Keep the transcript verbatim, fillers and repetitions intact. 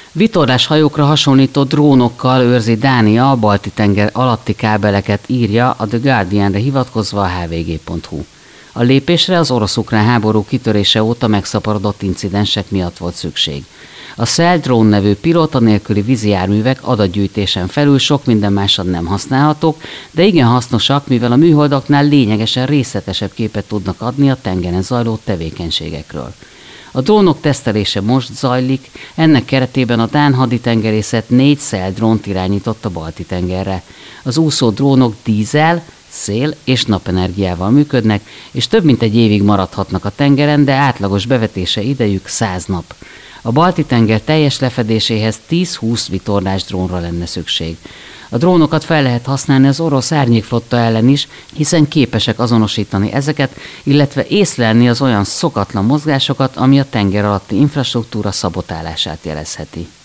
Vitorlás hajókra hasonlító drónokkal őrzi Dánia a Balti-tenger alatti kábeleket, írja a The Guardianre hivatkozva a há vé gé pont hú. A lépésre az orosz-ukrán háború kitörése óta megszaporodott incidensek miatt volt szükség. A Cell Drone nevű pilóta nélküli vízi járművek adatgyűjtésen felül sok minden mással nem használhatók, de igen hasznosak, mivel a műholdaknál lényegesen részletesebb képet tudnak adni a tengeren zajló tevékenységekről. A drónok tesztelése most zajlik, ennek keretében a dán haditengerészet négy Cell drónt irányított a Balti-tengerre. Az úszó drónok dízel, szél és napenergiával működnek, és több mint egy évig maradhatnak a tengeren, de átlagos bevetése idejük száz nap. A Balti-tenger teljes lefedéséhez tíz-húsz vitorlás drónra lenne szükség. A drónokat fel lehet használni az orosz árnyékflotta ellen is, hiszen képesek azonosítani ezeket, illetve észlelni az olyan szokatlan mozgásokat, ami a tenger alatti infrastruktúra szabotálását jelezheti.